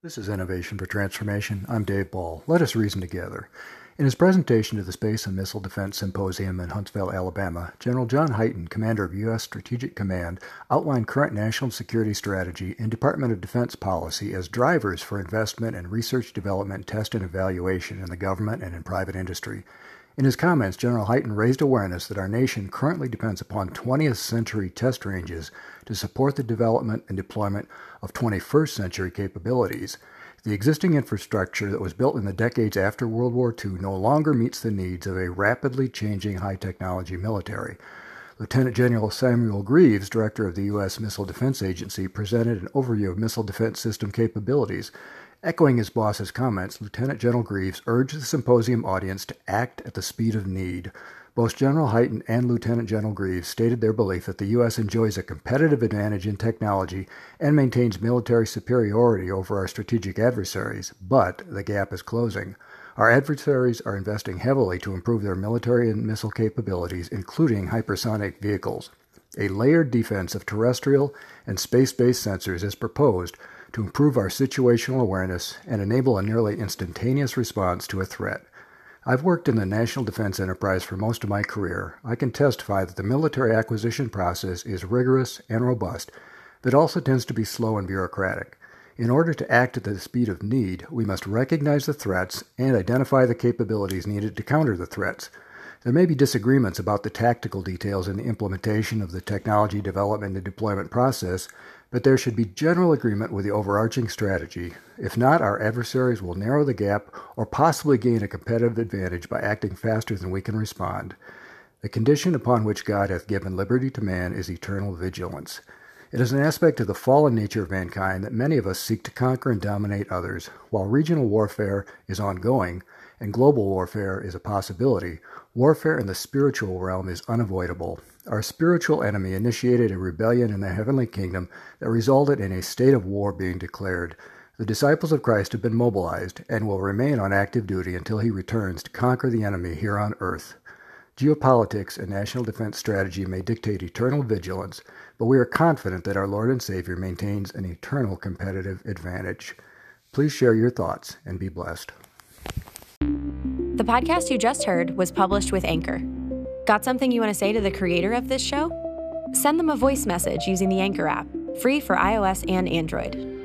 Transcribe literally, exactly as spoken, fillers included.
This is Innovation for Transformation. I'm Dave Ball. Let us reason together. In his presentation to the Space and Missile Defense Symposium in Huntsville, Alabama, General John Hyten, commander of U S Strategic Command, outlined current national security strategy and Department of Defense policy as drivers for investment in research, development, test, and evaluation in the government and in private industry. In his comments, General Hyten raised awareness that our nation currently depends upon twentieth century test ranges to support the development and deployment of twenty-first century capabilities. The existing infrastructure that was built in the decades after World War Two no longer meets the needs of a rapidly changing high-technology military. Lieutenant General Samuel Greaves, director of the U S Missile Defense Agency, presented an overview of missile defense system capabilities. Echoing his boss's comments, Lieutenant General Greaves urged the symposium audience to act at the speed of need. Both General Hyten and Lieutenant General Greaves stated their belief that the U S enjoys a competitive advantage in technology and maintains military superiority over our strategic adversaries, but the gap is closing. Our adversaries are investing heavily to improve their military and missile capabilities, including hypersonic vehicles. A layered defense of terrestrial and space-based sensors is proposed to improve our situational awareness and enable a nearly instantaneous response to a threat. I've worked in the national defense enterprise for most of my career. I can testify that the military acquisition process is rigorous and robust, but also tends to be slow and bureaucratic. In order to act at the speed of need, we must recognize the threats and identify the capabilities needed to counter the threats. There may be disagreements about the tactical details in the implementation of the technology development and deployment process, but there should be general agreement with the overarching strategy. If not, our adversaries will narrow the gap or possibly gain a competitive advantage by acting faster than we can respond. The condition upon which God hath given liberty to man is eternal vigilance. It is an aspect of the fallen nature of mankind that many of us seek to conquer and dominate others. While regional warfare is ongoing and global warfare is a possibility, warfare in the spiritual realm is unavoidable. Our spiritual enemy initiated a rebellion in the heavenly kingdom that resulted in a state of war being declared. The disciples of Christ have been mobilized and will remain on active duty until he returns to conquer the enemy here on earth. Geopolitics and national defense strategy may dictate eternal vigilance, but we are confident that our Lord and Savior maintains an eternal competitive advantage. Please share your thoughts and be blessed. The podcast you just heard was published with Anchor. Got something you want to say to the creator of this show? Send them a voice message using the Anchor app, free for iOS and Android.